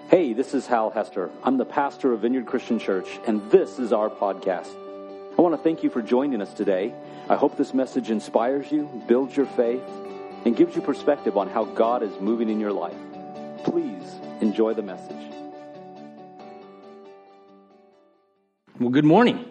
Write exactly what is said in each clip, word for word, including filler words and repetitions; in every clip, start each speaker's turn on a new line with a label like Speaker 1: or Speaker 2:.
Speaker 1: Hey, this is Hal Hester. I'm the pastor of Vineyard Christian Church, and this is our podcast. I want to thank you for joining us today. I hope this message inspires you, builds your faith, and gives you perspective on how God is moving in your life. Please enjoy the message.
Speaker 2: Well, good morning.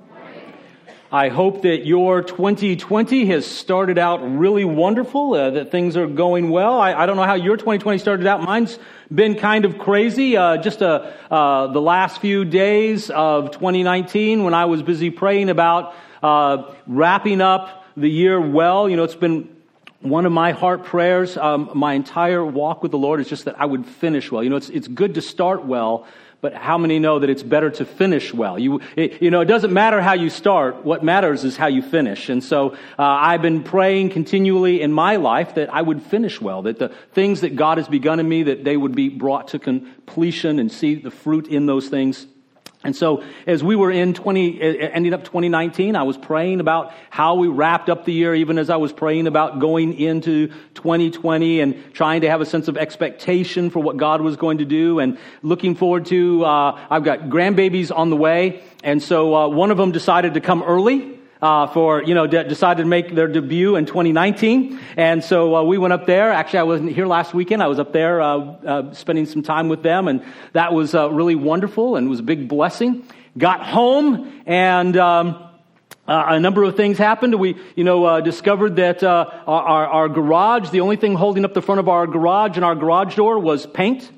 Speaker 2: I hope that your twenty twenty has started out really wonderful, uh, that things are going well. I, I don't know how your twenty twenty started out. Mine's been kind of crazy. Uh, just uh, uh, the last few days of twenty nineteen when I was busy praying about uh, wrapping up the year well. You know, it's been one of my heart prayers, um, my entire walk with the Lord is just that I would finish well. You know, it's it's good to start well, but how many know that it's better to finish well? You it, you know, it doesn't matter how you start. What matters is how you finish. And so uh, I've been praying continually in my life that I would finish well, that the things that God has begun in me, that they would be brought to completion and see the fruit in those things. And so as we were in twenty, ending up twenty nineteen, I was praying about how we wrapped up the year, even as I was praying about going into twenty twenty and trying to have a sense of expectation for what God was going to do and looking forward to, uh, I've got grandbabies on the way. And so uh, one of them decided to come early. Uh, for, you know, de- decided to make their debut in twenty nineteen. And so uh, we went up there. Actually, I wasn't here last weekend. I was up there uh, uh, spending some time with them. And that was uh, really wonderful and it was a big blessing. Got home and um, uh, a number of things happened. We, you know, uh, discovered that uh, our, our garage, the only thing holding up the front of our garage and our garage door was paint.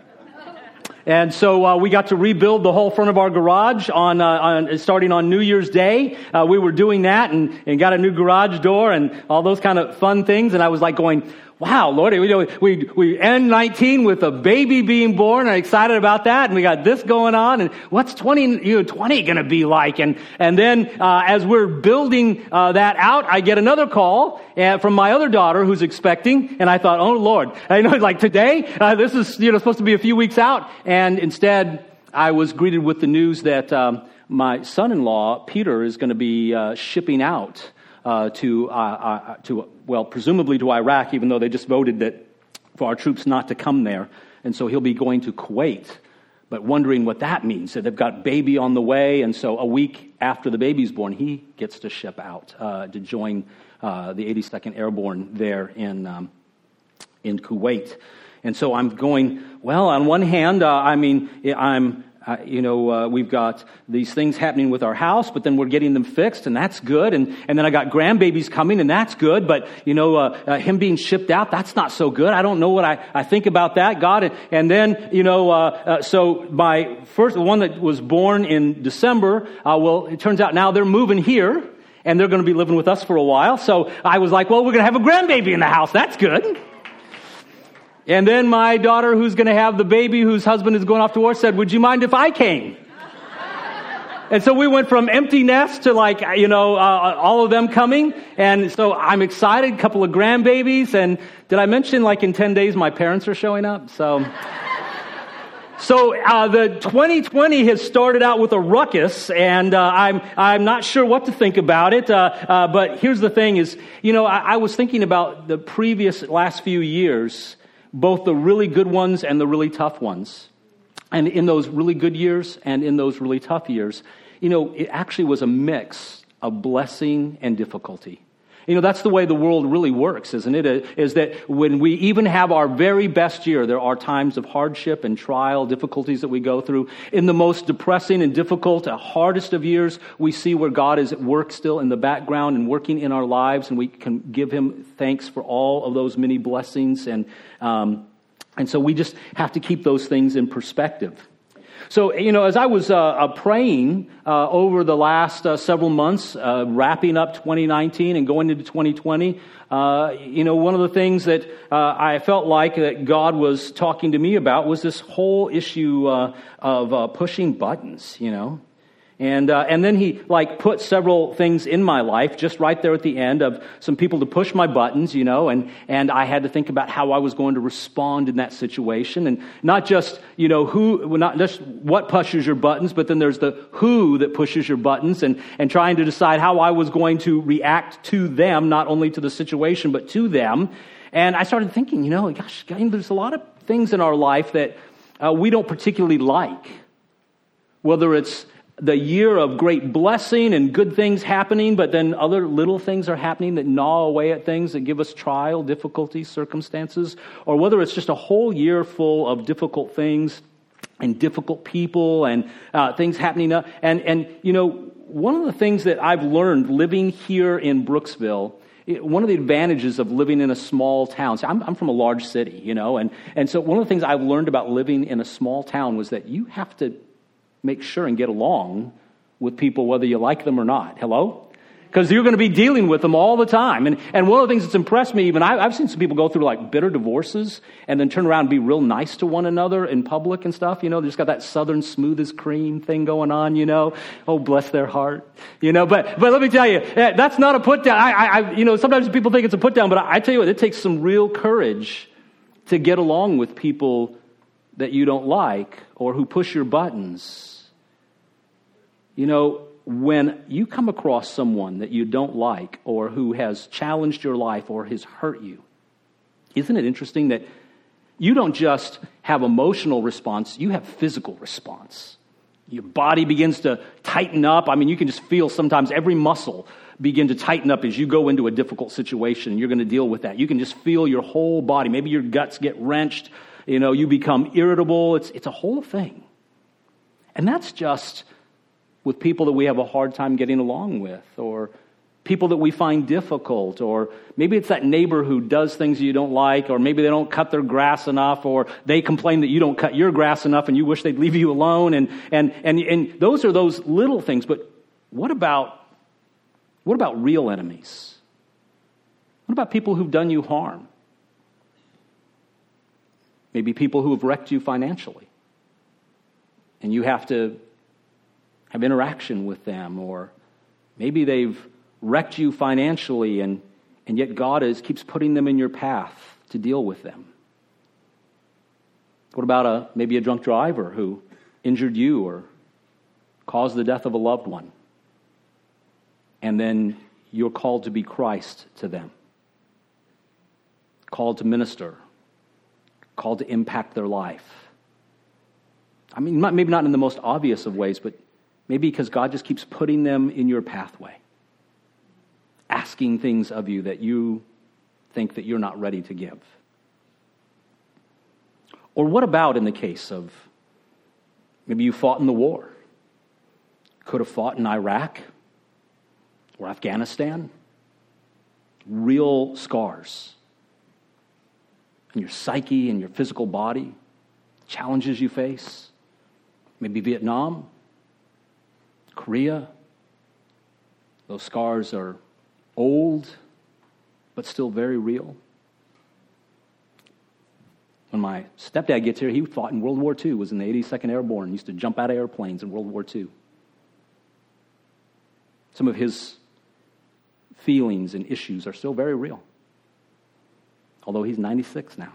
Speaker 2: And so uh, we got to rebuild the whole front of our garage on, uh, on starting on New Year's Day. Uh, we were doing that and, and got a new garage door and all those kind of fun things. And I was like going, wow, Lord, we we we end nineteen with a baby being born. I'm excited about that, and we got this going on. And what's twenty you know twenty going to be like? And and then uh, as we're building uh, that out, I get another call uh, from my other daughter who's expecting, and I thought, oh Lord, I know like today uh, this is you know supposed to be a few weeks out, and instead I was greeted with the news that um, my son-in-law Peter is going to be uh, shipping out. Uh, to, uh, uh, to well, presumably to Iraq, even though they just voted that for our troops not to come there. And so he'll be going to Kuwait, but wondering what that means. So they've got baby on the way, and so a week after the baby's born, he gets to ship out uh, to join uh, the eighty-second Airborne there in um, in Kuwait. And so I'm going, well, on one hand, uh, I mean, I'm... Uh, you know, uh, we've got these things happening with our house, but then we're getting them fixed, and that's good. And, and then I got grandbabies coming, and that's good. But, you know, uh, uh, him being shipped out, that's not so good. I don't know what I, I think about that, God. And, and then, you know, uh, uh, so my first, the one that was born in December, uh, well, it turns out now they're moving here, and they're going to be living with us for a while. So I was like, well, we're going to have a grandbaby in the house. That's good. And then my daughter, who's going to have the baby, whose husband is going off to war, said, would you mind if I came? And so we went from empty nest to like, you know, uh, all of them coming. And so I'm excited, a couple of grandbabies. And did I mention like in ten days my parents are showing up? So, so uh, the twenty twenty has started out with a ruckus, and uh, I'm I'm not sure what to think about it. Uh, uh, but here's the thing is, you know, I, I was thinking about the previous last few years, both the really good ones and the really tough ones. And in those really good years and in those really tough years, you know, it actually was a mix of blessing and difficulty. You know, that's the way the world really works, isn't it? Is that when we even have our very best year, there are times of hardship and trial, difficulties that we go through. In the most depressing and difficult, uh, hardest of years, we see where God is at work still in the background and working in our lives, and we can give Him thanks for all of those many blessings. And um, and so we just have to keep those things in perspective. So, you know, as I was uh, uh, praying uh, over the last uh, several months, uh, wrapping up twenty nineteen and going into twenty twenty, uh, you know, one of the things that uh, I felt like that God was talking to me about was this whole issue uh, of uh, pushing buttons, you know. And uh, and then he like put several things in my life just right there at the end of some people to push my buttons, you know, and and I had to think about how I was going to respond in that situation, and not just you know who, not just what pushes your buttons, but then there's the who that pushes your buttons, and and trying to decide how I was going to react to them, not only to the situation but to them. And I started thinking, you know, gosh, there's a lot of things in our life that uh, we don't particularly like. Whether it's the year of great blessing and good things happening, but then other little things are happening that gnaw away at things that give us trial, difficulties, circumstances, or whether it's just a whole year full of difficult things and difficult people and uh, things happening. Uh, and, and, you know, one of the things that I've learned living here in Brooksville, it, one of the advantages of living in a small town, so I'm, I'm from a large city, you know, and, and so one of the things I've learned about living in a small town was that you have to make sure and get along with people whether you like them or not. Hello? Because you're going to be dealing with them all the time. And and one of the things that's impressed me, even I, I've seen some people go through like bitter divorces and then turn around and be real nice to one another in public and stuff. You know, they just got that southern smooth as cream thing going on, you know. Oh, bless their heart. You know, but but let me tell you, that's not a put down. I, I, you know, sometimes people think it's a put down, but I, I tell you what, it takes some real courage to get along with people that you don't like or who push your buttons. You know, when you come across someone that you don't like or who has challenged your life or has hurt you, isn't it interesting that you don't just have emotional response, you have physical response. Your body begins to tighten up. I mean, you can just feel sometimes every muscle begin to tighten up as you go into a difficult situation. You're going to deal with that. You can just feel your whole body. Maybe your guts get wrenched. You know, you become irritable. It's, it's a whole thing. And that's just with people that we have a hard time getting along with, or people that we find difficult, or maybe it's that neighbor who does things you don't like, or maybe they don't cut their grass enough, or they complain that you don't cut your grass enough and you wish they'd leave you alone, and and and, and those are those little things. But what about what about real enemies? What about people who've done you harm? Maybe people who have wrecked you financially, and you have to have interaction with them, or maybe they've wrecked you financially, and, and yet God is keeps putting them in your path to deal with them. What about a maybe a drunk driver who injured you or caused the death of a loved one, and then you're called to be Christ to them, called to minister, called to impact their life? I mean, maybe not in the most obvious of ways, but maybe because God just keeps putting them in your pathway, asking things of you that you think that you're not ready to give. Or what about in the case of maybe you fought in the war, could have fought in Iraq or Afghanistan, real scars in your psyche and your physical body, challenges you face, maybe Vietnam, Korea. Those scars are old, but still very real. When my stepdad gets here, he fought in World War Two, was in the eighty-second Airborne, used to jump out of airplanes in World War Two. Some of his feelings and issues are still very real, although he's ninety-six now.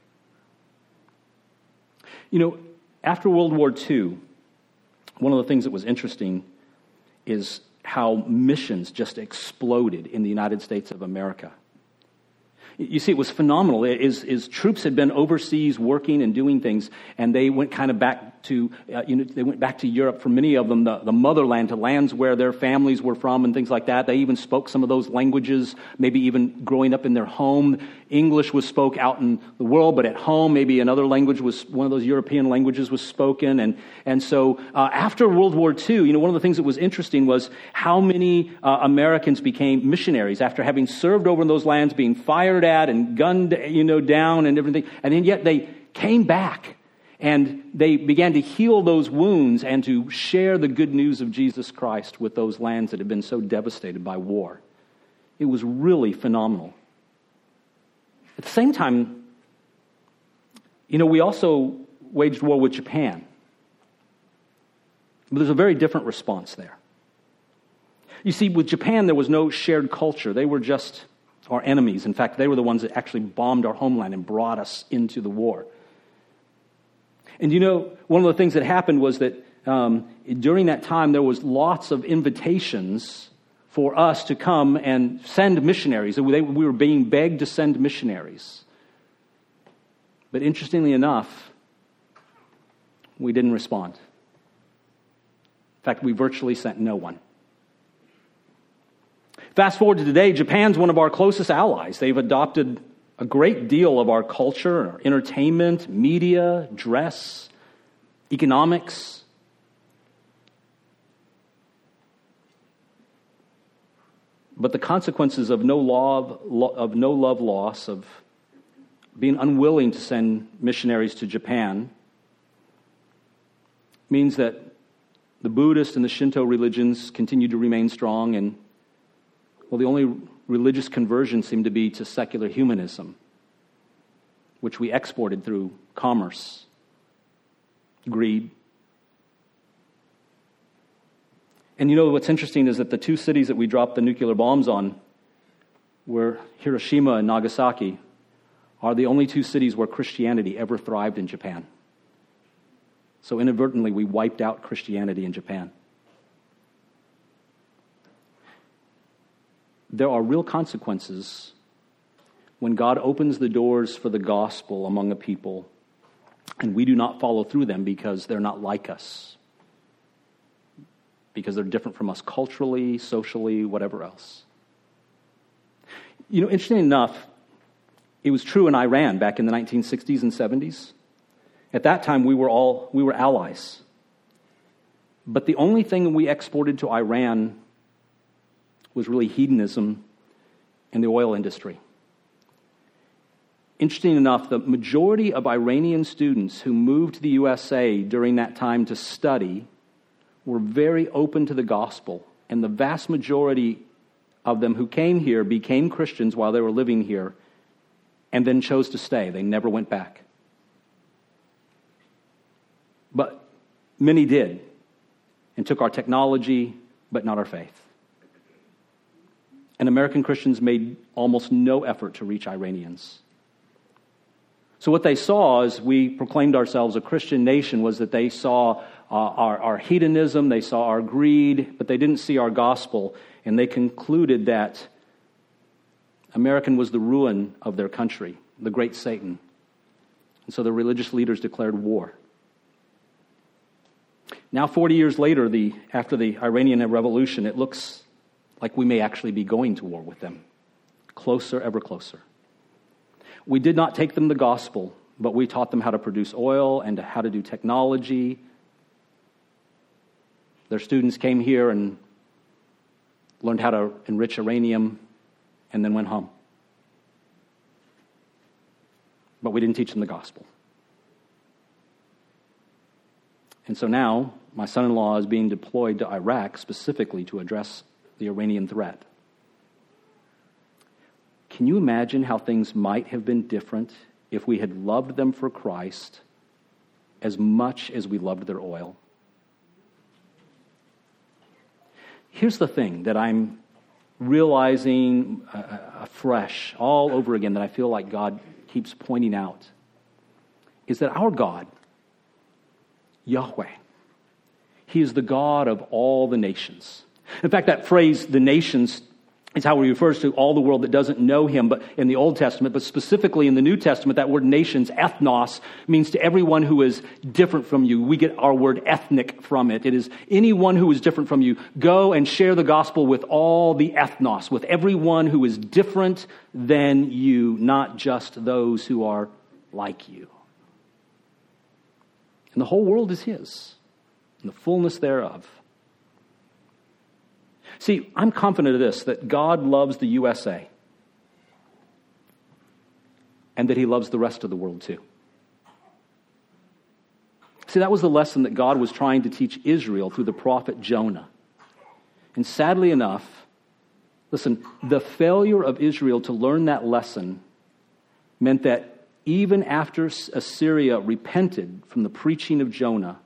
Speaker 2: You know, after World War Two, one of the things that was interesting is how missions just exploded in the United States of America. You see, it was phenomenal. Is is troops had been overseas working and doing things, and they went kind of back to, uh, you know, they went back to Europe for many of them, the, the motherland, to lands where their families were from and things like that. They even spoke some of those languages, maybe even growing up in their home. English was spoke out in the world, but at home, maybe another language was, one of those European languages was spoken. And, and so uh, after World War Two, you know, one of the things that was interesting was how many uh, Americans became missionaries after having served over in those lands, being fired at and gunned, you know, down and everything. And then yet they came back and they began to heal those wounds and to share the good news of Jesus Christ with those lands that had been so devastated by war. It was really phenomenal. At the same time, you know, we also waged war with Japan. But there's a very different response there. You see, with Japan, there was no shared culture. They were just our enemies. In fact, they were the ones that actually bombed our homeland and brought us into the war. And you know, one of the things that happened was that um, during that time, there was lots of invitations for us to come and send missionaries. We were being begged to send missionaries. But interestingly enough, we didn't respond. In fact, we virtually sent no one. Fast forward to today, Japan's one of our closest allies. They've adopted a great deal of our culture, our entertainment, media, dress, economics. But the consequences of no love, of no love loss, of being unwilling to send missionaries to Japan, means that the Buddhist and the Shinto religions continue to remain strong, and well, the only religious conversion seemed to be to secular humanism, which we exported through commerce, greed. And you know what's interesting is that the two cities that we dropped the nuclear bombs on were Hiroshima and Nagasaki, are the only two cities where Christianity ever thrived in Japan. So inadvertently, we wiped out Christianity in Japan. There are real consequences when God opens the doors for the gospel among a people and we do not follow through them because they're not like us, because they're different from us culturally, socially, whatever else. You know, interesting enough, it was true in Iran back in the nineteen sixties and seventies. At that time, we were all we were allies. But the only thing we exported to Iran was really hedonism and the oil industry. Interesting enough, the majority of Iranian students who moved to the U S A during that time to study were very open to the gospel, and the vast majority of them who came here became Christians while they were living here and then chose to stay. They never went back. But many did and took our technology, but not our faith. And American Christians made almost no effort to reach Iranians. So what they saw as we proclaimed ourselves a Christian nation was that they saw uh, our, our hedonism, they saw our greed, but they didn't see our gospel. And they concluded that American was the ruin of their country, the great Satan. And so the religious leaders declared war. Now, forty years later, the after the Iranian Revolution, it looks like we may actually be going to war with them. Closer, ever closer. We did not take them the gospel, but we taught them how to produce oil and how to do technology. Their students came here and learned how to enrich uranium and then went home. But we didn't teach them the gospel. And so now, my son-in-law is being deployed to Iraq specifically to address the Iranian threat. Can you imagine how things might have been different if we had loved them for Christ as much as we loved their oil? Here's the thing that I'm realizing uh, afresh all over again that I feel like God keeps pointing out, is that our God, Yahweh, He is the God of all the nations. In fact, that phrase, the nations, is how he refers to all the world that doesn't know him, but in the Old Testament, but specifically in the New Testament, that word nations, ethnos, means to everyone who is different from you. We get our word ethnic from it. It is anyone who is different from you. Go and share the gospel with all the ethnos, with everyone who is different than you, not just those who are like you. And the whole world is his, and the fullness thereof. See, I'm confident of this, that God loves the U S A and that he loves the rest of the world too. See, that was the lesson that God was trying to teach Israel through the prophet Jonah. And sadly enough, listen, the failure of Israel to learn that lesson meant that even after Assyria repented from the preaching of Jonah,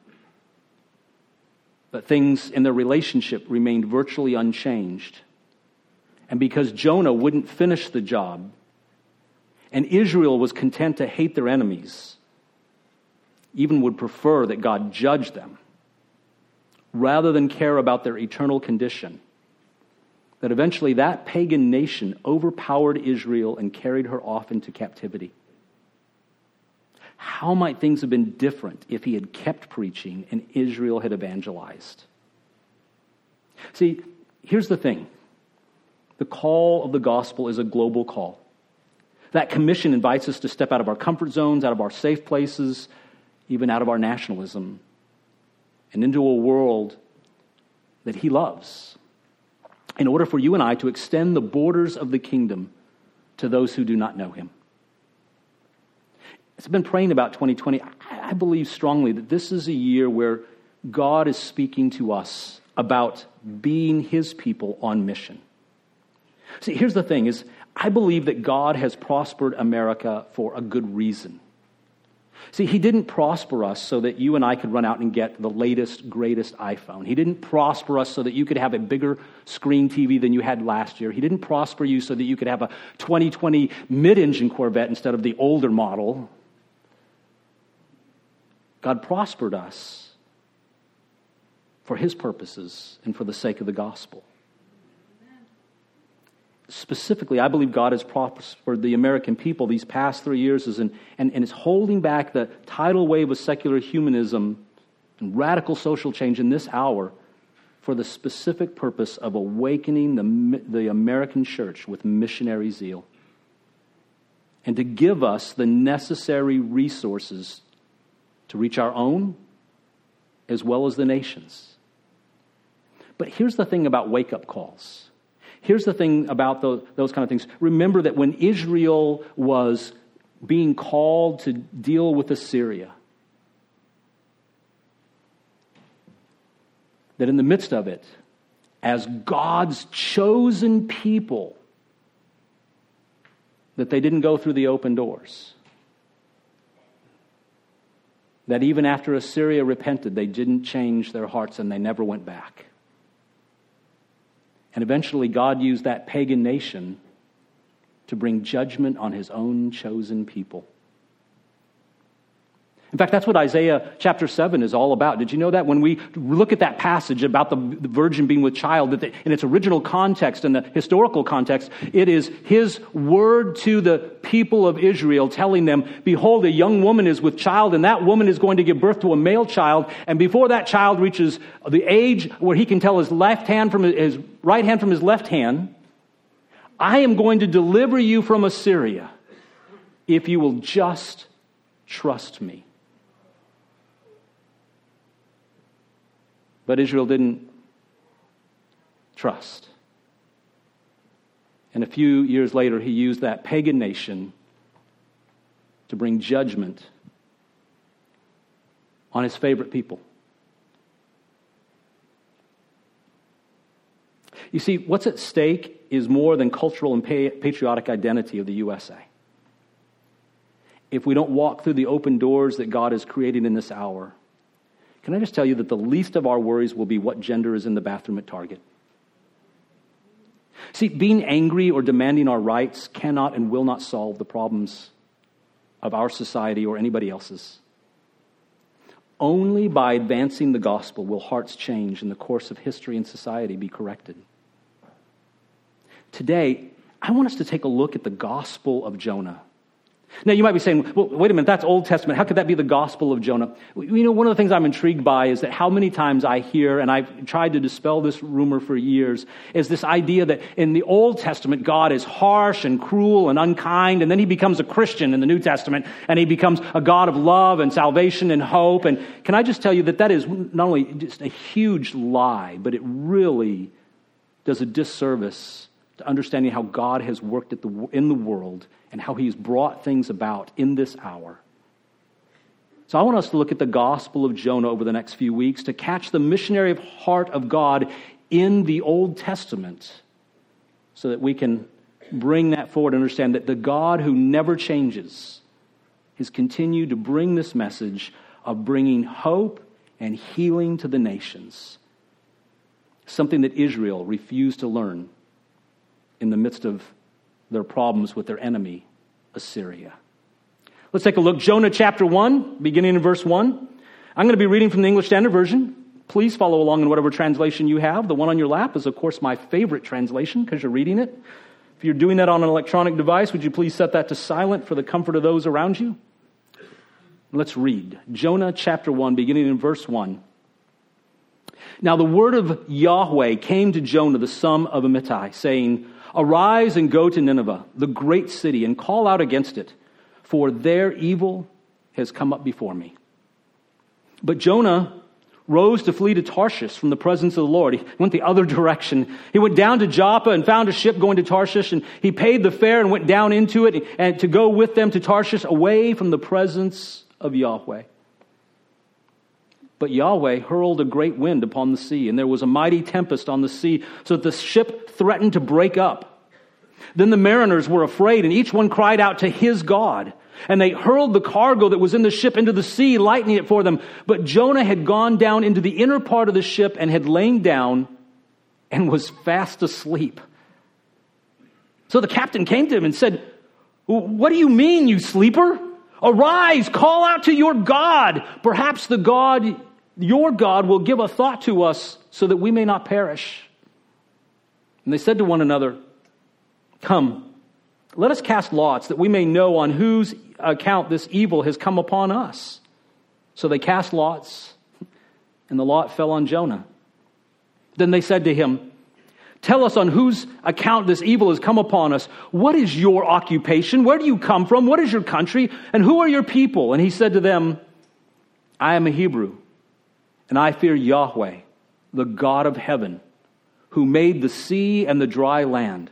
Speaker 2: but things in their relationship remained virtually unchanged. And because Jonah wouldn't finish the job, and Israel was content to hate their enemies, even would prefer that God judge them, rather than care about their eternal condition, that eventually that pagan nation overpowered Israel and carried her off into captivity. How might things have been different if he had kept preaching and Israel had evangelized? See, here's the thing. The call of the gospel is a global call. That commission invites us to step out of our comfort zones, out of our safe places, even out of our nationalism, and into a world that he loves, in order for you and I to extend the borders of the kingdom to those who do not know him. As I've been praying about twenty twenty, I believe strongly that this is a year where God is speaking to us about being his people on mission. See, here's the thing, is I believe that God has prospered America for a good reason. See, he didn't prosper us so that you and I could run out and get the latest, greatest iPhone. He didn't prosper us so that you could have a bigger screen T V than you had last year. He didn't prosper you so that you could have a twenty twenty mid-engine Corvette instead of the older model. God prospered us for his purposes and for the sake of the gospel. Specifically, I believe God has prospered the American people these past three years and, and, and is holding back the tidal wave of secular humanism and radical social change in this hour for the specific purpose of awakening the, the American church with missionary zeal and to give us the necessary resources to reach our own as well as the nations. But here's the thing about wake-up calls. Here's the thing about those, those kind of things. Remember that when Israel was being called to deal with Assyria, that in the midst of it, as God's chosen people, that they didn't go through the open doors. That even after Assyria repented, they didn't change their hearts and they never went back. And eventually God used that pagan nation to bring judgment on his own chosen people. In fact, that's what Isaiah chapter seven is all about. Did you know that? When we look at that passage about the, the virgin being with child, that the, in its original context, in the historical context, it is his word to the people of Israel telling them, behold, a young woman is with child, and that woman is going to give birth to a male child, and before that child reaches the age where he can tell his left hand from his, his right hand from his left hand, I am going to deliver you from Assyria if you will just trust me. But Israel didn't trust. And a few years later, he used that pagan nation to bring judgment on his favorite people. You see, what's at stake is more than cultural and patriotic identity of the U S A. If we don't walk through the open doors that God is creating in this hour, can I just tell you that the least of our worries will be what gender is in the bathroom at Target? See, being angry or demanding our rights cannot and will not solve the problems of our society or anybody else's. Only by advancing the gospel will hearts change and the course of history and society be corrected. Today, I want us to take a look at the gospel of Jonah. Now, you might be saying, well, wait a minute, that's Old Testament. How could that be the gospel of Jonah? You know, one of the things I'm intrigued by is that how many times I hear, and I've tried to dispel this rumor for years, is this idea that in the Old Testament, God is harsh and cruel and unkind, and then he becomes a Christian in the New Testament, and he becomes a God of love and salvation and hope. And can I just tell you that that is not only just a huge lie, but it really does a disservice to understanding how God has worked at the, in the world and how he's brought things about in this hour. So I want us to look at the gospel of Jonah over the next few weeks to catch the missionary heart of God in the Old Testament so that we can bring that forward and understand that the God who never changes has continued to bring this message of bringing hope and healing to the nations, something that Israel refused to learn in the midst of their problems with their enemy, Assyria. Let's take a look. Jonah chapter one, beginning in verse one. I'm going to be reading from the English Standard Version. Please follow along in whatever translation you have. The one on your lap is, of course, my favorite translation because you're reading it. If you're doing that on an electronic device, would you please set that to silent for the comfort of those around you? Let's read Jonah chapter one, beginning in verse one. Now the word of Yahweh came to Jonah, the son of Amittai, saying, Arise and go to Nineveh, the great city, and call out against it, for their evil has come up before me. But Jonah rose to flee to Tarshish from the presence of the Lord. He went the other direction. He went down to Joppa and found a ship going to Tarshish, and he paid the fare and went down into it and to go with them to Tarshish away from the presence of Yahweh. But Yahweh hurled a great wind upon the sea, and there was a mighty tempest on the sea, so that the ship threatened to break up. Then the mariners were afraid, and each one cried out to his God. And they hurled the cargo that was in the ship into the sea, lightening it for them. But Jonah had gone down into the inner part of the ship and had lain down and was fast asleep. So the captain came to him and said, What do you mean, you sleeper? Arise, call out to your God. Perhaps the God, your God, will give a thought to us so that we may not perish. And they said to one another, Come, let us cast lots that we may know on whose account this evil has come upon us. So they cast lots, and the lot fell on Jonah. Then they said to him, Tell us on whose account this evil has come upon us. What is your occupation? Where do you come from? What is your country? And who are your people? And he said to them, I am a Hebrew, and I fear Yahweh, the God of heaven, who made the sea and the dry land.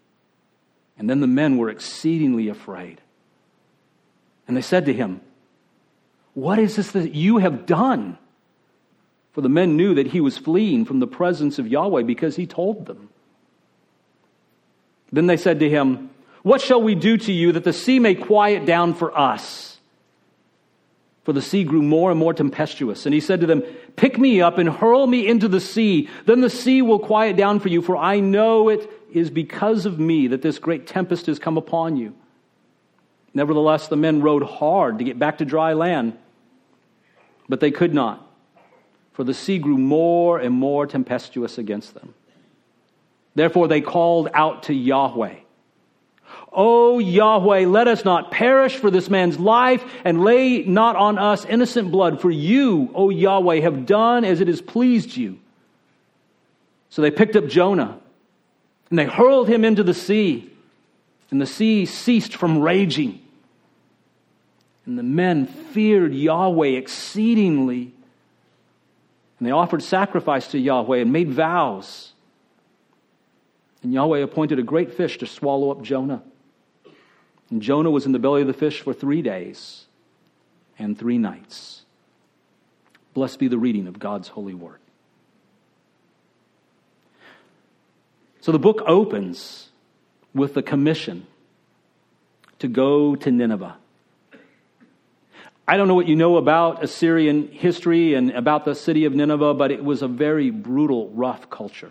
Speaker 2: And then the men were exceedingly afraid. And they said to him, What is this that you have done? For the men knew that he was fleeing from the presence of Yahweh because he told them. Then they said to him, What shall we do to you that the sea may quiet down for us? For the sea grew more and more tempestuous. And he said to them, Pick me up and hurl me into the sea. Then the sea will quiet down for you, for I know it is because of me that this great tempest has come upon you. Nevertheless, the men rowed hard to get back to dry land, but they could not, for the sea grew more and more tempestuous against them. Therefore they called out to Yahweh, O Yahweh, let us not perish for this man's life, and lay not on us innocent blood, for you, O Yahweh, have done as it has pleased you. So they picked up Jonah, and they hurled him into the sea, and the sea ceased from raging. And the men feared Yahweh exceedingly, and they offered sacrifice to Yahweh and made vows. And Yahweh appointed a great fish to swallow up Jonah. And Jonah was in the belly of the fish for three days and three nights. Blessed be the reading of God's holy word. So the book opens with the commission to go to Nineveh. I don't know what you know about Assyrian history and about the city of Nineveh, but it was a very brutal, rough culture.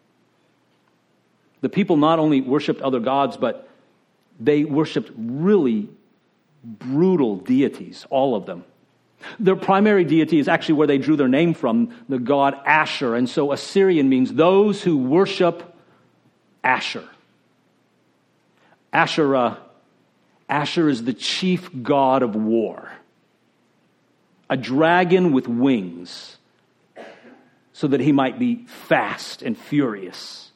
Speaker 2: The people not only worshipped other gods, but they worshipped really brutal deities, all of them. Their primary deity is actually where they drew their name from, the god Asher. And so Assyrian means those who worship Asher. Asherah, Asher is the chief god of war. A dragon with wings, so that he might be fast and furious.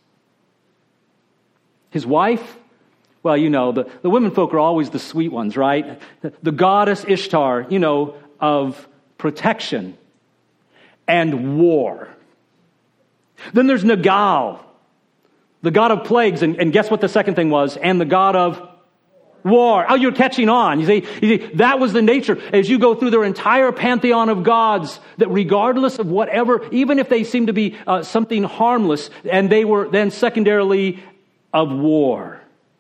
Speaker 2: His wife, well, you know, the, the women folk are always the sweet ones, right? The, the goddess Ishtar, you know, of protection and war. Then there's Nagal, the god of plagues, and, and guess what the second thing was? And the god of war. Oh, you're catching on. You see, you see, that was the nature. As you go through their entire pantheon of gods, that regardless of whatever, even if they seem to be uh, something harmless, and they were then secondarily of war.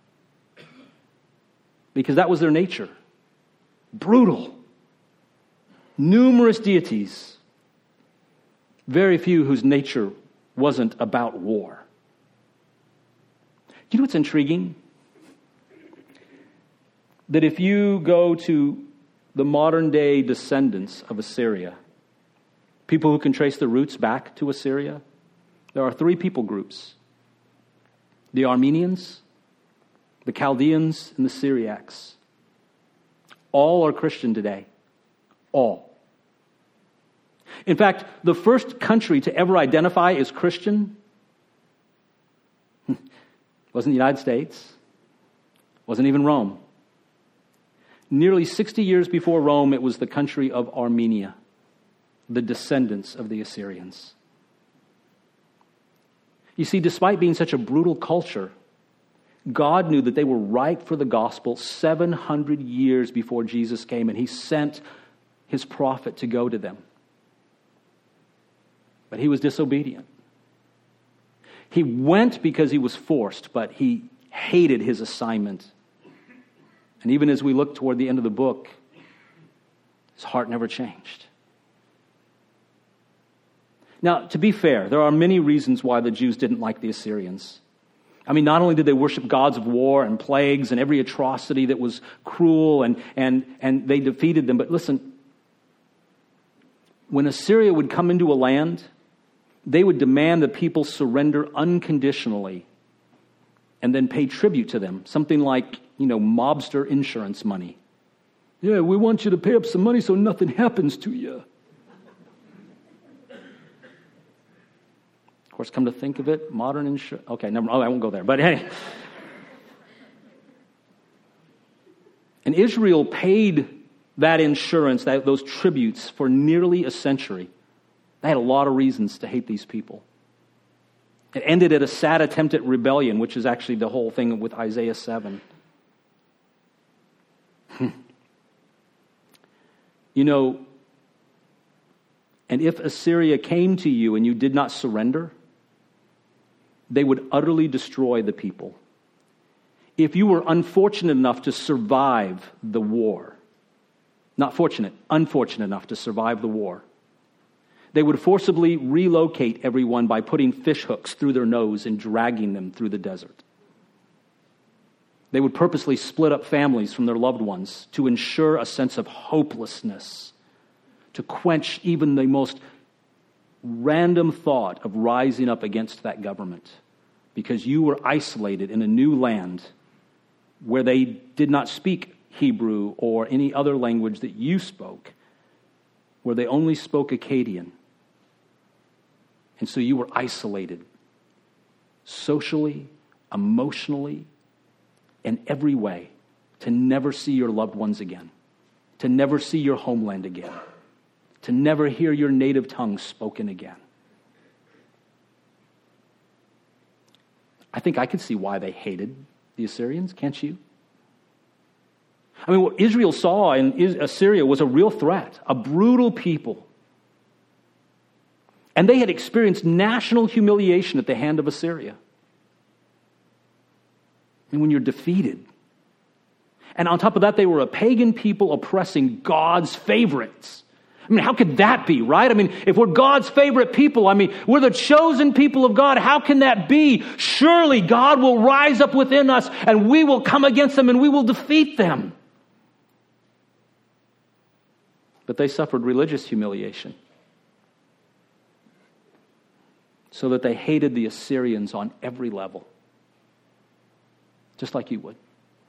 Speaker 2: Because that was their nature. Brutal. Numerous deities. Very few whose nature wasn't about war. Do you know what's intriguing? That if you go to the modern day descendants of Assyria, people who can trace their roots back to Assyria, there are three people groups. The Armenians, the Chaldeans, and the Syriacs. All are Christian today. all. In fact, the first country to ever identify as Christian wasn't the United States, wasn't even Rome. Nearly sixty years before Rome, it was the country of Armenia, the descendants of the Assyrians. You see, despite being such a brutal culture, God knew that they were ripe for the gospel seven hundred years before Jesus came, and he sent his prophet to go to them. But he was disobedient. He went because he was forced, but he hated his assignment. And even as we look toward the end of the book, his heart never changed. Now, to be fair, there are many reasons why the Jews didn't like the Assyrians. I mean, not only did they worship gods of war and plagues and every atrocity that was cruel, and, and, and they defeated them, but listen, when Assyria would come into a land, they would demand the people surrender unconditionally and then pay tribute to them, something like, you know, mobster insurance money. Yeah, we want you to pay up some money so nothing happens to you. Of course, come to think of it, modern insurance... Okay, never, oh, I won't go there. But hey. And Israel paid that insurance, that, those tributes, for nearly a century. They had a lot of reasons to hate these people. It ended at a sad attempt at rebellion, which is actually the whole thing with Isaiah seven. You know, and if Assyria came to you and you did not surrender, they would utterly destroy the people. If you were unfortunate enough to survive the war, not fortunate, unfortunate enough to survive the war, they would forcibly relocate everyone by putting fish hooks through their nose and dragging them through the desert. They would purposely split up families from their loved ones to ensure a sense of hopelessness, to quench even the most random thought of rising up against that government, because you were isolated in a new land where they did not speak Hebrew or any other language that you spoke, where they only spoke Akkadian. And so you were isolated socially, emotionally, in every way, to never see your loved ones again, to never see your homeland again, to never hear your native tongue spoken again. I think I could see why they hated the Assyrians, can't you? I mean, what Israel saw in Assyria was a real threat, a brutal people. And they had experienced national humiliation at the hand of Assyria. And when you're defeated, and on top of that, they were a pagan people oppressing God's favorites. I mean, how could that be, right? I mean, if we're God's favorite people, I mean, we're the chosen people of God. How can that be? Surely God will rise up within us and we will come against them and we will defeat them. But they suffered religious humiliation, so that they hated the Assyrians on every level, just like you would.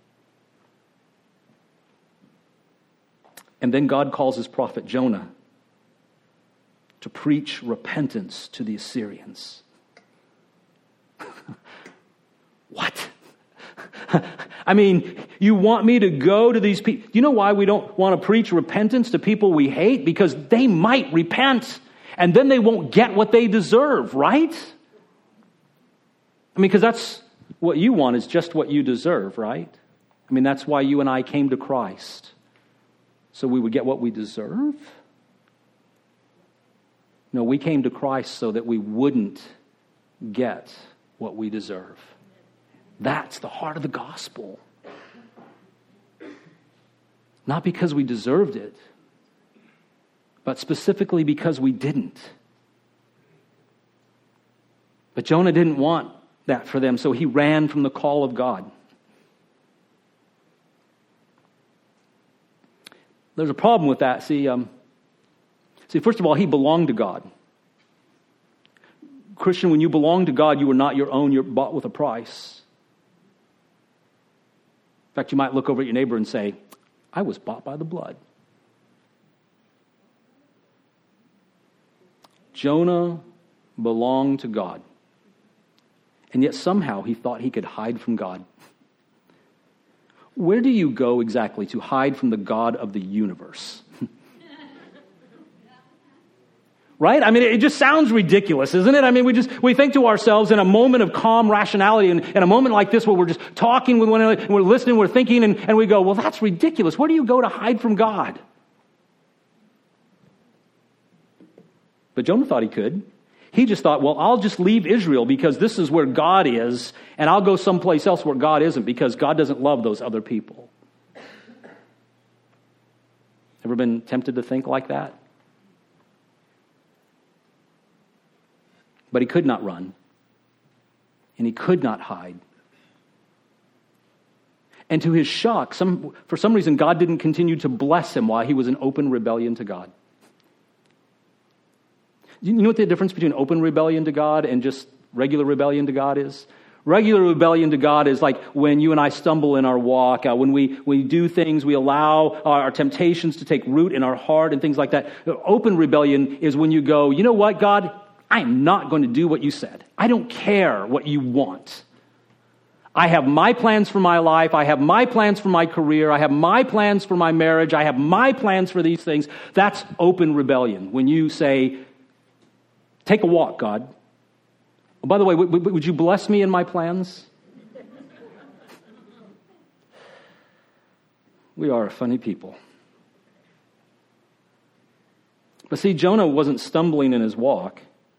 Speaker 2: And then God calls his prophet Jonah to preach repentance to the Assyrians. What? I mean, you want me to go to these people? You know why we don't want to preach repentance to people we hate? Because they might repent, and then they won't get what they deserve, right? I mean, because that's what you want, is just what you deserve, right? I mean, that's why you and I came to Christ, so we would get what we deserve? No, we came to Christ so that we wouldn't get what we deserve. That's the heart of the gospel. Not because we deserved it, but specifically because we didn't. But Jonah didn't want that for them, so he ran from the call of God. There's a problem with that. See, um, see, first of all, he belonged to God. Christian, when you belong to God, you are not your own. You're bought with a price. In fact, you might look over at your neighbor and say, I was bought by the blood. Jonah belonged to God. And yet somehow he thought he could hide from God. Where do you go exactly to hide from the God of the universe? Right? I mean, it just sounds ridiculous, isn't it? I mean, we just, we think to ourselves in a moment of calm rationality, and in a moment like this where we're just talking with one another, and we're listening, we're thinking, and, and we go, well, that's ridiculous. Where do you go to hide from God? But Jonah thought he could. He just thought, well, I'll just leave Israel because this is where God is, and I'll go someplace else where God isn't because God doesn't love those other people. Ever been tempted to think like that? But he could not run, and he could not hide. And to his shock, some, for some reason, God didn't continue to bless him while he was in open rebellion to God. You know what the difference between open rebellion to God and just regular rebellion to God is? Regular rebellion to God is like when you and I stumble in our walk, uh, when we, we do things, we allow our, our temptations to take root in our heart and things like that. Open rebellion is when you go, you know what, God? I am not going to do what you said. I don't care what you want. I have my plans for my life. I have my plans for my career. I have my plans for my marriage. I have my plans for these things. That's open rebellion. When you say, take a walk, God. Oh, by the way, w- w- would you bless me in my plans? We are funny people. But see, Jonah wasn't stumbling in his walk.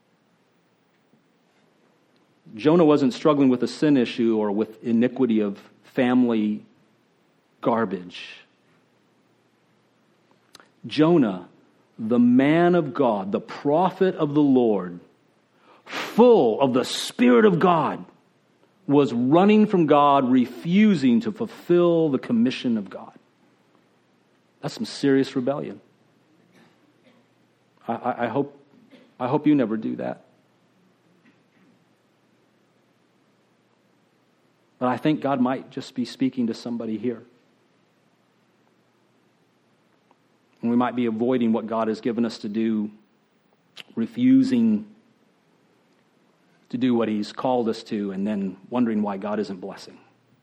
Speaker 2: Jonah wasn't struggling with a sin issue or with iniquity of family garbage. Jonah, the man of God, the prophet of the Lord, full of the Spirit of God, was running from God, refusing to fulfill the commission of God. That's some serious rebellion. I, I, I hope, I hope you never do that. But I think God might just be speaking to somebody here. And we might be avoiding what God has given us to do, refusing to do what He's called us to, and then wondering why God isn't blessing.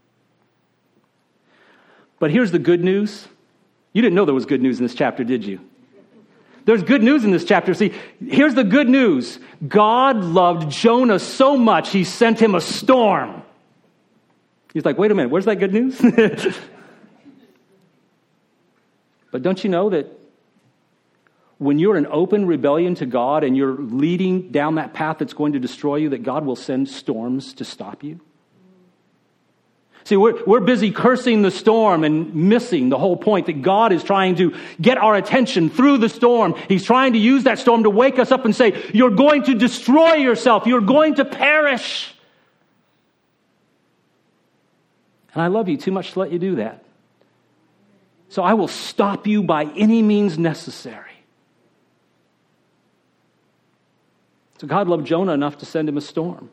Speaker 2: But here's the good news. You didn't know there was good news in this chapter, did you? There's good news in this chapter. See, here's the good news. God loved Jonah so much, He sent him a storm. He's like, wait a minute, where's that good news? But don't you know that when you're in open rebellion to God and you're leading down that path that's going to destroy you, that God will send storms to stop you? See, we're, we're busy cursing the storm and missing the whole point that God is trying to get our attention through the storm. He's trying to use that storm to wake us up and say, you're going to destroy yourself. You're going to perish. And I love you too much to let you do that. So I will stop you by any means necessary. So God loved Jonah enough to send him a storm,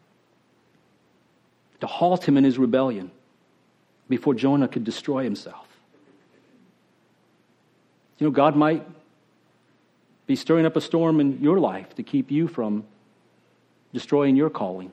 Speaker 2: to halt him in his rebellion before Jonah could destroy himself. You know, God might be stirring up a storm in your life to keep you from destroying your calling.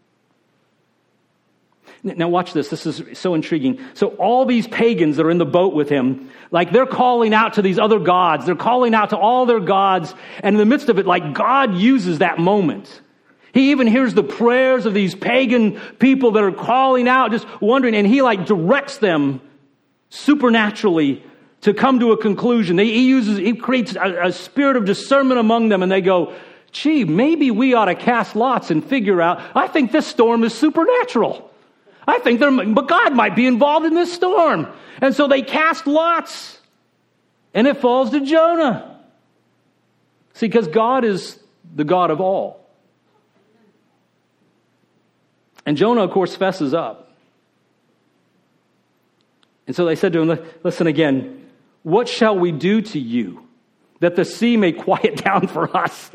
Speaker 2: Now watch this. This is so intriguing. So all these pagans that are in the boat with him, like they're calling out to these other gods. They're calling out to all their gods. And in the midst of it, like God uses that moment. He even hears the prayers of these pagan people that are calling out, just wondering. And he like directs them supernaturally to come to a conclusion. They, he uses, he creates a, a spirit of discernment among them. And they go, gee, maybe we ought to cast lots and figure out, I think this storm is supernatural. I think there, but God might be involved in this storm. And so they cast lots, and it falls to Jonah. See, because God is the God of all. And Jonah, of course, fesses up. And so they said to him, listen again, what shall we do to you that the sea may quiet down for us?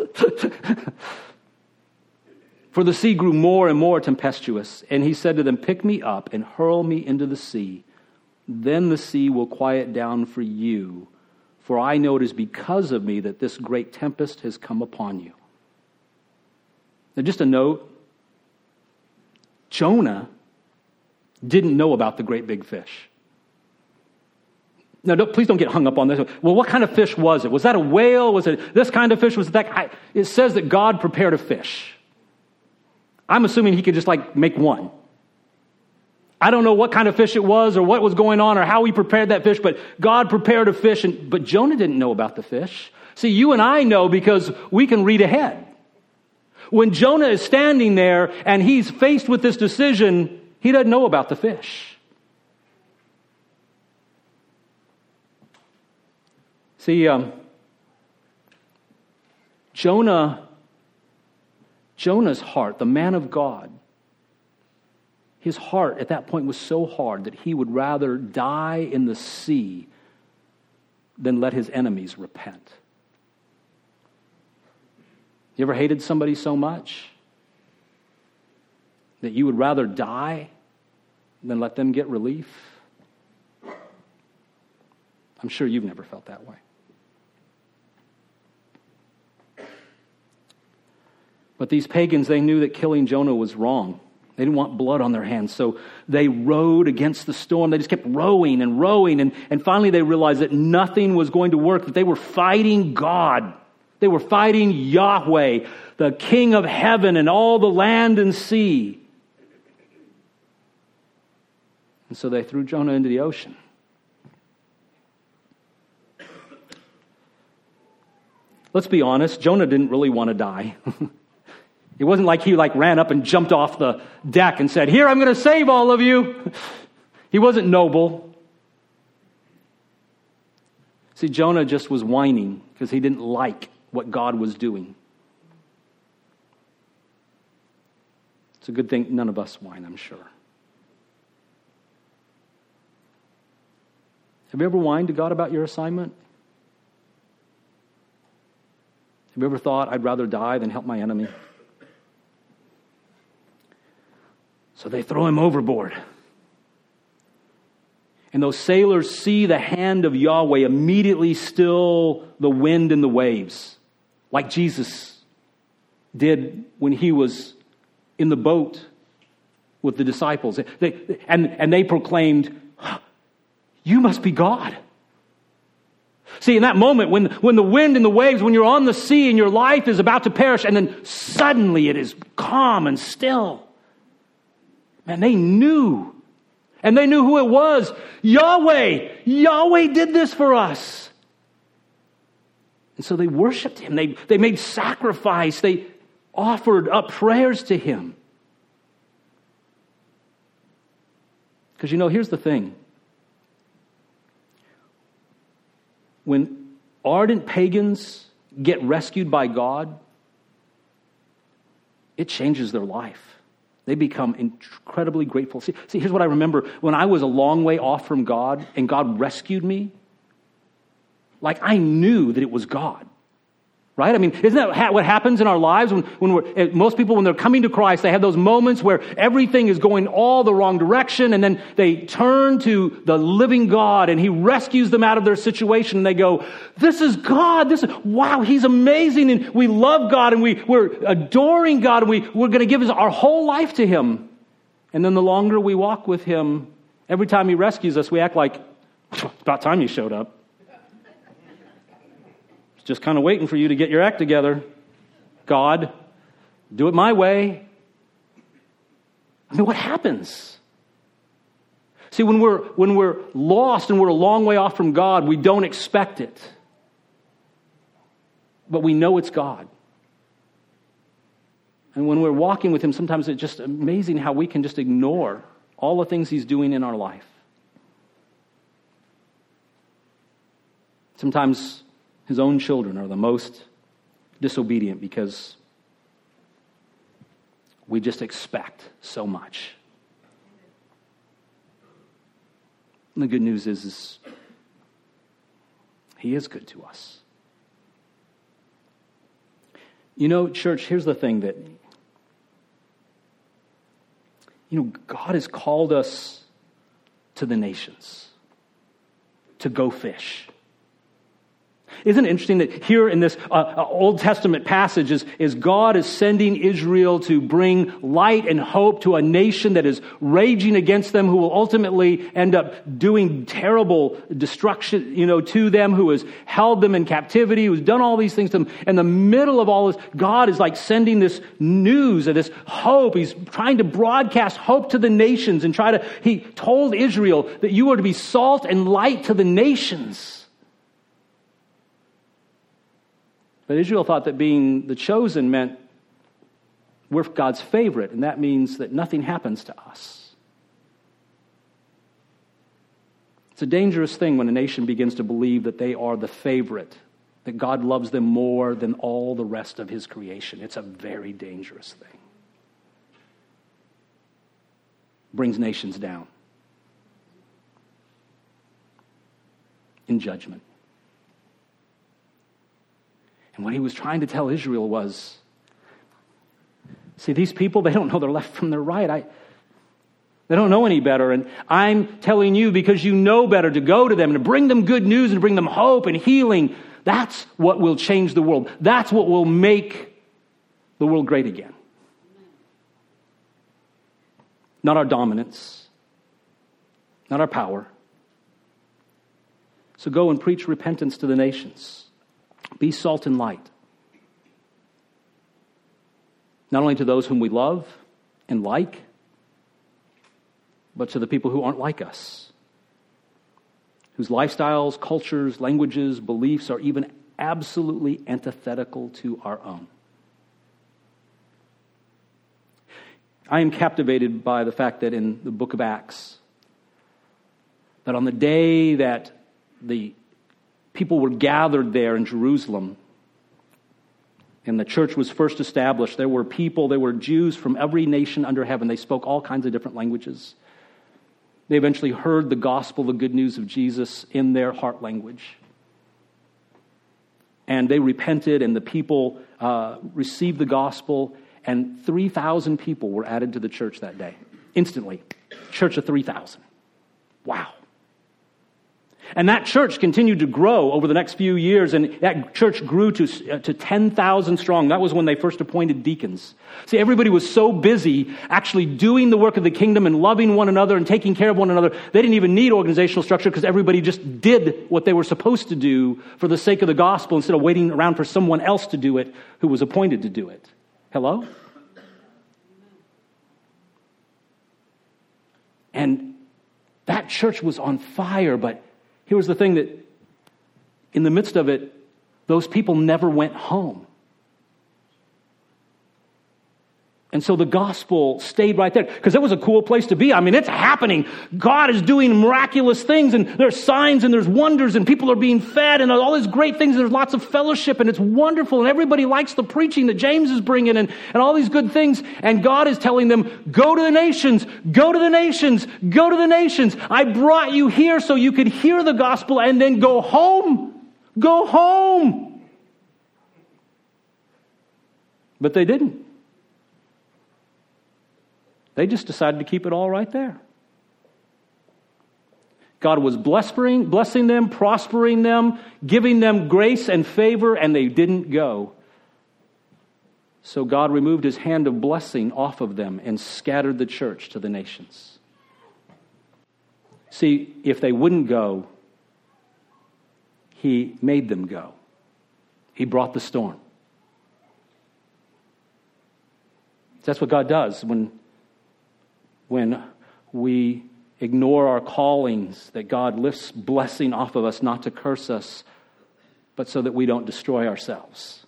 Speaker 2: For the sea grew more and more tempestuous. And he said to them, pick me up and hurl me into the sea. Then the sea will quiet down for you. For I know it is because of me that this great tempest has come upon you. Now, just a note, Jonah didn't know about the great big fish. Now, don't, please don't get hung up on this. Well, what kind of fish was it? Was that a whale? Was it this kind of fish? Was it that? I, it says that God prepared a fish. I'm assuming he could just like make one. I don't know what kind of fish it was or what was going on or how he prepared that fish, but God prepared a fish. And, but Jonah didn't know about the fish. See, you and I know because we can read ahead. When Jonah is standing there and he's faced with this decision, he doesn't know about the fish. See, um, Jonah, Jonah's heart, the man of God, his heart at that point was so hard that he would rather die in the sea than let his enemies repent. You ever hated somebody so much that you would rather die than let them get relief? I'm sure you've never felt that way. But these pagans, they knew that killing Jonah was wrong. They didn't want blood on their hands, so they rowed against the storm. They just kept rowing and rowing, and, and finally they realized that nothing was going to work, that they were fighting God. They were fighting Yahweh, the King of heaven and all the land and sea. And so they threw Jonah into the ocean. Let's be honest, Jonah didn't really want to die. It wasn't like he like ran up and jumped off the deck and said, "Here, I'm going to save all of you." He wasn't noble. See, Jonah just was whining because he didn't like what God was doing. It's a good thing none of us whine, I'm sure. Have you ever whined to God about your assignment? Have you ever thought, I'd rather die than help my enemy? So they throw him overboard. And those sailors see the hand of Yahweh immediately still the wind and the waves, like Jesus did when he was in the boat with the disciples. They, and, and they proclaimed, "You must be God." See, in that moment, when, when the wind and the waves, when you're on the sea and your life is about to perish, and then suddenly it is calm and still. Man, they knew. And they knew who it was. Yahweh. Yahweh did this for us. And so they worshiped him. They, they made sacrifice. They offered up prayers to him. Because, you know, here's the thing. When ardent pagans get rescued by God, it changes their life. They become incredibly grateful. See, see, here's what I remember. When I was a long way off from God and God rescued me, like I knew that it was God. Right? I mean, isn't that what happens in our lives when, when we're, most people, when they're coming to Christ, they have those moments where everything is going all the wrong direction, and then they turn to the living God and he rescues them out of their situation, and they go, "This is God. This is, wow, he's amazing." And we love God, and we, we're adoring God, and we, we're going to give our whole life to him. And then the longer we walk with him, every time he rescues us, we act like, it's about time he showed up. Just kind of waiting for you to get your act together. God, do it my way. I mean, what happens? See, when we're when we're lost and we're a long way off from God, we don't expect it. But we know it's God. And when we're walking with him, sometimes it's just amazing how we can just ignore all the things he's doing in our life. Sometimes his own children are the most disobedient because we just expect so much. And the good news is, is he is good to us. You know, church, here's the thing that, you know, God has called us to the nations to go fish. Isn't it interesting that here in this uh, Old Testament passage is, is God is sending Israel to bring light and hope to a nation that is raging against them, who will ultimately end up doing terrible destruction, you know, to them, who has held them in captivity, who's done all these things to them. In the middle of all this, God is like sending this news and this hope. He's trying to broadcast hope to the nations and try to, he told Israel that you are to be salt and light to the nations. But Israel thought that being the chosen meant we're God's favorite, and that means that nothing happens to us. It's a dangerous thing when a nation begins to believe that they are the favorite, that God loves them more than all the rest of his creation. It's a very dangerous thing. Brings nations down in judgment. And what he was trying to tell Israel was, see, these people, they don't know their left from their right. I, they don't know any better. And I'm telling you, because you know better, to go to them and to bring them good news and to bring them hope and healing. That's what will change the world. That's what will make the world great again. Not our dominance. Not our power. So go and preach repentance to the nations. Be salt and light. Not only to those whom we love and like, but to the people who aren't like us, whose lifestyles, cultures, languages, beliefs are even absolutely antithetical to our own. I am captivated by the fact that in the book of Acts, that on the day that the people were gathered there in Jerusalem, and the church was first established, there were people, there were Jews from every nation under heaven. They spoke all kinds of different languages. They eventually heard the gospel, the good news of Jesus in their heart language. And they repented, and the people uh, received the gospel, and three thousand people were added to the church that day. Instantly. Church of three thousand. Wow. And that church continued to grow over the next few years, and that church grew to, uh, to ten thousand strong. That was when they first appointed deacons. See, everybody was so busy actually doing the work of the kingdom and loving one another and taking care of one another. They didn't even need organizational structure because everybody just did what they were supposed to do for the sake of the gospel instead of waiting around for someone else to do it who was appointed to do it. Hello? And that church was on fire, but here was the thing, that in the midst of it, those people never went home. And so the gospel stayed right there, because it was a cool place to be. I mean, it's happening. God is doing miraculous things, and there's signs and there's wonders, and people are being fed, and all these great things, and there's lots of fellowship, and it's wonderful, and everybody likes the preaching that James is bringing, and, and all these good things. And God is telling them, go to the nations, go to the nations, go to the nations. I brought you here so you could hear the gospel and then go home. Go home. But they didn't. They just decided to keep it all right there. God was blessing, blessing them, prospering them, giving them grace and favor, and they didn't go. So God removed his hand of blessing off of them and scattered the church to the nations. See, if they wouldn't go, he made them go. He brought the storm. That's what God does when When we ignore our callings, that God lifts blessing off of us, not to curse us, but so that we don't destroy ourselves.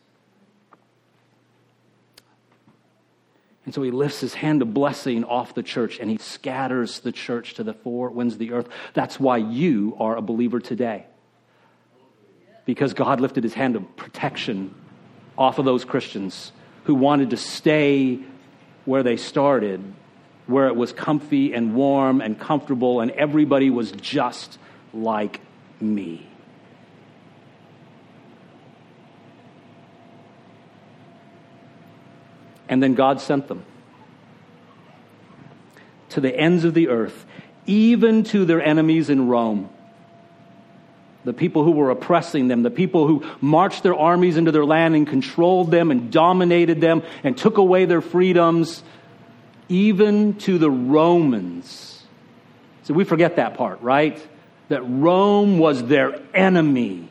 Speaker 2: And so he lifts his hand of blessing off the church, and he scatters the church to the four winds of the earth. That's why you are a believer today. Because God lifted his hand of protection off of those Christians who wanted to stay where they started, where it was comfy and warm and comfortable, and everybody was just like me. And then God sent them to the ends of the earth, even to their enemies in Rome. the people who were oppressing them, the people who marched their armies into their land and controlled them and dominated them and took away their freedoms, even to the Romans. So we forget that part, right? That Rome was their enemy.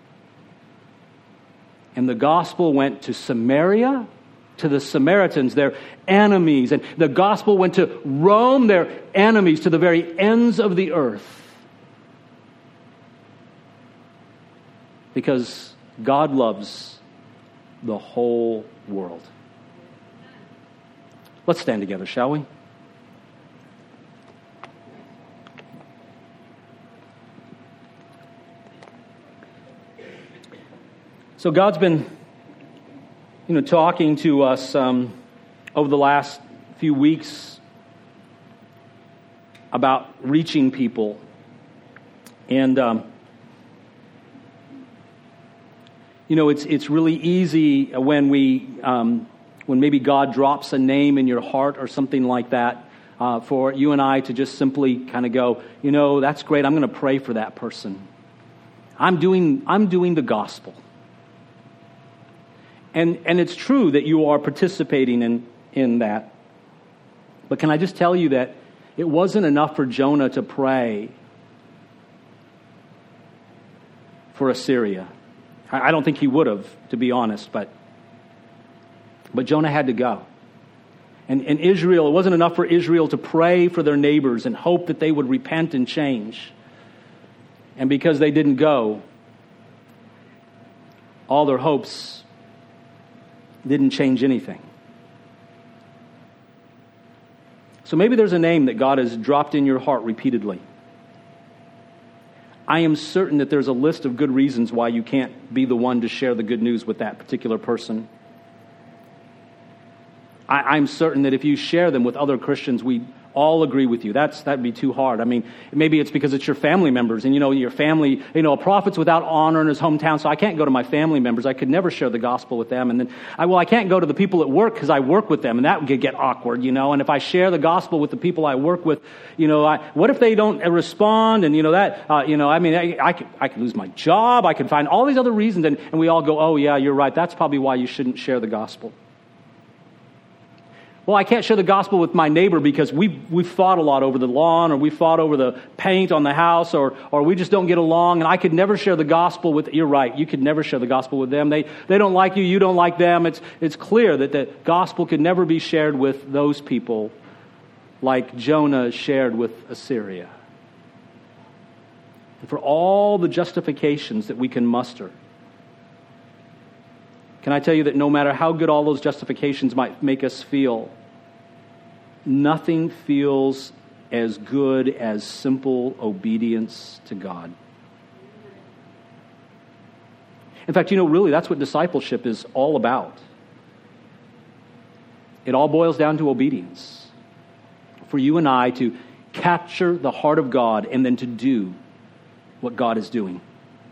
Speaker 2: And the gospel went to Samaria, to the Samaritans, their enemies. And the gospel went to Rome, their enemies, to the very ends of the earth. Because God loves the whole world. Let's stand together, shall we? So God's been, you know, talking to us um, over the last few weeks about reaching people. And um, You know, it's it's really easy when we um, when maybe God drops a name in your heart or something like that uh, for you and I to just simply kind of go, you know, that's great. I'm going to pray for that person. I'm doing I'm doing the gospel, and and it's true that you are participating in in that. But can I just tell you that it wasn't enough for Jonah to pray for Assyria. I don't think he would have, to be honest, but but Jonah had to go. And, and Israel, it wasn't enough for Israel to pray for their neighbors and hope that they would repent and change. And because they didn't go, all their hopes didn't change anything. So maybe there's a name that God has dropped in your heart repeatedly. I am certain that there's a list of good reasons why you can't be the one to share the good news with that particular person. I, I'm certain that if you share them with other Christians, we all agree with you. That's that'd be too hard. I mean, maybe it's because it's your family members, and you know, your family, you know, a prophet's without honor in his hometown, so I can't go to my family members. I could never share the gospel with them. And then, I, well, I can't go to the people at work because I work with them, and that would get awkward, you know. And if I share the gospel with the people I work with, you know, I, what if they don't respond? And you know that, uh, you know, I mean, I, I could I could lose my job. I could find all these other reasons, and, and we all go, oh yeah, you're right. That's probably why you shouldn't share the gospel. Well, I can't share the gospel with my neighbor because we've, we've fought a lot over the lawn, or we fought over the paint on the house, or or we just don't get along, and I could never share the gospel with, you're right, you could never share the gospel with them. They they don't like you, you don't like them. It's it's clear that the gospel could never be shared with those people like Jonah shared with Assyria. And for all the justifications that we can muster, can I tell you that no matter how good all those justifications might make us feel, nothing feels as good as simple obedience to God. In fact, you know, really, that's what discipleship is all about. It all boils down to obedience. For you and I to capture the heart of God and then to do what God is doing.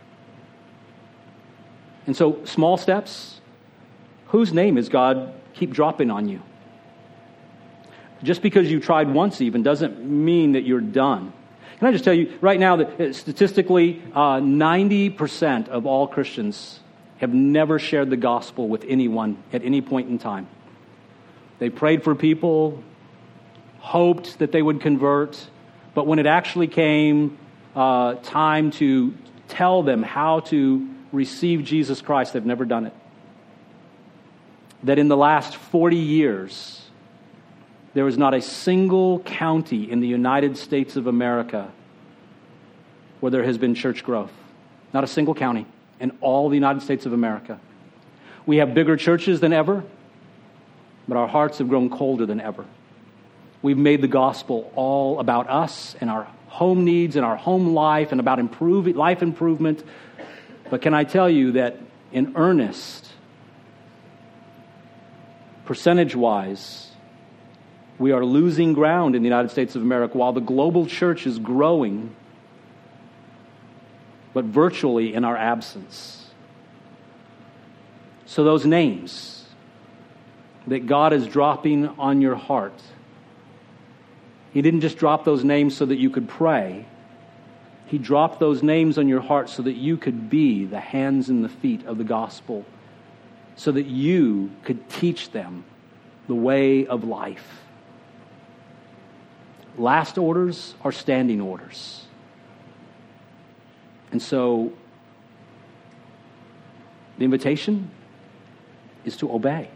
Speaker 2: And so, small steps. Whose name is God keep dropping on you? Just because you tried once even doesn't mean that you're done. Can I just tell you right now that statistically, uh, ninety percent of all Christians have never shared the gospel with anyone at any point in time. They prayed for people, hoped that they would convert, but when it actually came uh, time to tell them how to receive Jesus Christ, they've never done it. That in the last forty years, there is not a single county in the United States of America where there has been church growth. Not a single county in all the United States of America. We have bigger churches than ever, but our hearts have grown colder than ever. We've made the gospel all about us and our home needs and our home life and about improving life improvement. But can I tell you that in earnest, percentage-wise, we are losing ground in the United States of America while the global church is growing, but virtually in our absence. So those names that God is dropping on your heart, He didn't just drop those names so that you could pray. He dropped those names on your heart so that you could be the hands and the feet of the gospel, so that you could teach them the way of life. Last orders are standing orders. And so, the invitation is to obey.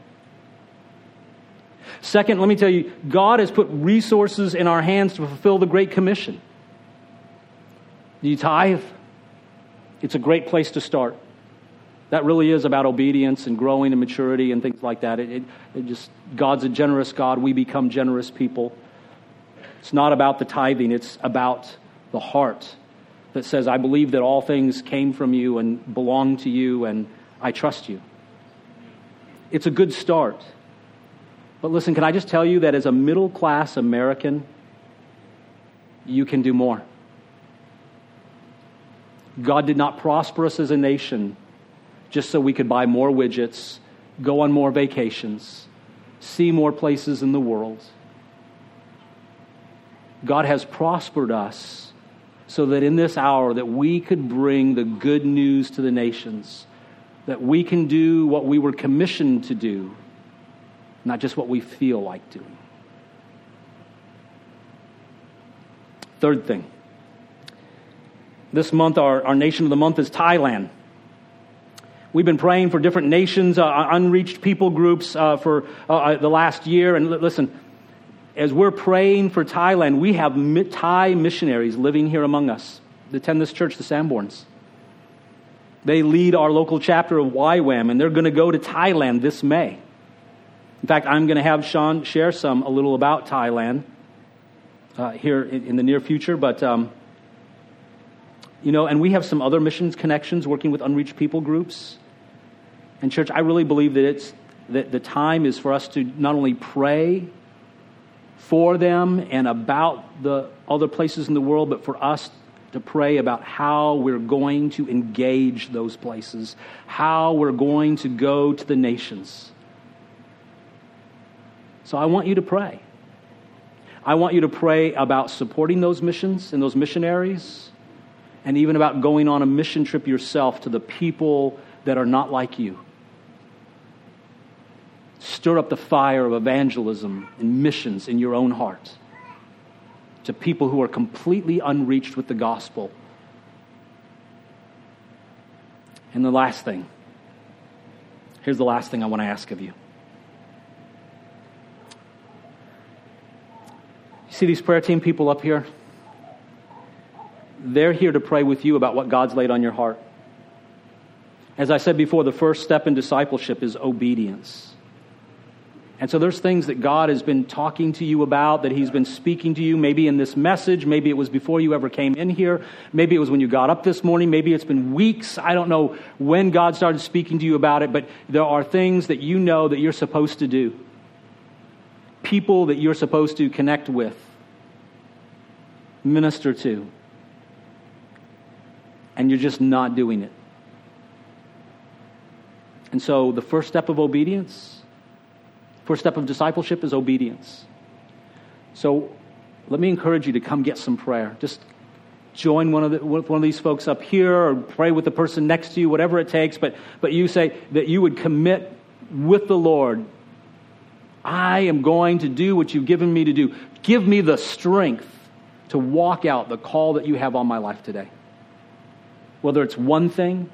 Speaker 2: Second, let me tell you, God has put resources in our hands to fulfill the Great Commission. Do you tithe? It's a great place to start. That really is about obedience and growing and maturity and things like that. It, it, it just God's a generous God. We become generous people. It's not about the tithing. It's about the heart that says, I believe that all things came from you and belong to you, and I trust you. It's a good start. But listen, can I just tell you that as a middle-class American, you can do more. God did not prosper us as a nation just so we could buy more widgets, go on more vacations, see more places in the world. God has prospered us so that in this hour that we could bring the good news to the nations, that we can do what we were commissioned to do, not just what we feel like doing. Third thing. This month, our, our nation of the month is Thailand. We've been praying for different nations, uh, unreached people groups uh, for uh, the last year. And listen, as we're praying for Thailand, we have Thai missionaries living here among us. They attend this church, the Sanborns. They lead our local chapter of Y WAM, and they're going to go to Thailand this May. In fact, I'm going to have Sean share some a little about Thailand uh, here in, in the near future. But, um, you know, and we have some other missions connections working with unreached people groups. And church, I really believe that it's that the time is for us to not only pray for them and about the other places in the world, but for us to pray about how we're going to engage those places, how we're going to go to the nations. So I want you to pray. I want you to pray about supporting those missions and those missionaries, and even about going on a mission trip yourself to the people that are not like you. Stir up the fire of evangelism and missions in your own heart to people who are completely unreached with the gospel. And the last thing, here's the last thing I want to ask of you. You see these prayer team people up here? They're here to pray with you about what God's laid on your heart. As I said before, the first step in discipleship is obedience. And so there's things that God has been talking to you about, that He's been speaking to you, maybe in this message, maybe it was before you ever came in here, maybe it was when you got up this morning, maybe it's been weeks. I don't know when God started speaking to you about it, but there are things that you know that you're supposed to do. People that you're supposed to connect with, minister to, and you're just not doing it. And so the first step of obedience, first step of discipleship is obedience. So let me encourage you to come get some prayer. Just join one of the, one of these folks up here, or pray with the person next to you, whatever it takes. But but you say that you would commit with the Lord. I am going to do what you've given me to do. Give me the strength to walk out the call that you have on my life today. Whether it's one thing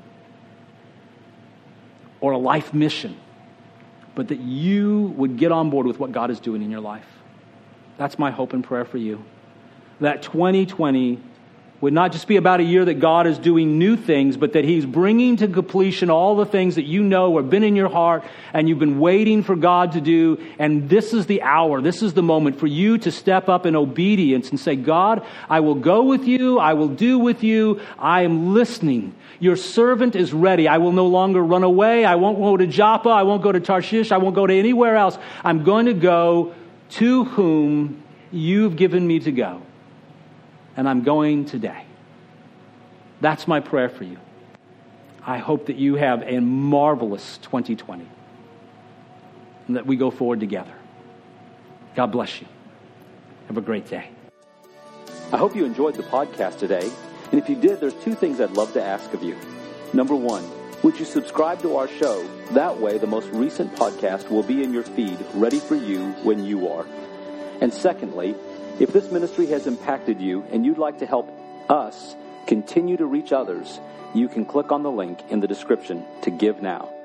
Speaker 2: or a life mission, but that you would get on board with what God is doing in your life. That's my hope and prayer for you. That twenty twenty would not just be about a year that God is doing new things, but that He's bringing to completion all the things that you know have been in your heart and you've been waiting for God to do. And this is the hour, this is the moment for you to step up in obedience and say, God, I will go with you, I will do with you, I am listening. Your servant is ready. I will no longer run away. I won't go to Joppa. I won't go to Tarshish. I won't go to anywhere else. I'm going to go to whom you've given me to go. And I'm going today. That's my prayer for you. I hope that you have a marvelous twenty twenty. And that we go forward together. God bless you. Have a great day.
Speaker 1: I hope you enjoyed the podcast today. And if you did, there's two things I'd love to ask of you. Number one, would you subscribe to our show? That way, the most recent podcast will be in your feed, ready for you when you are. And secondly, if this ministry has impacted you and you'd like to help us continue to reach others, you can click on the link in the description to give now.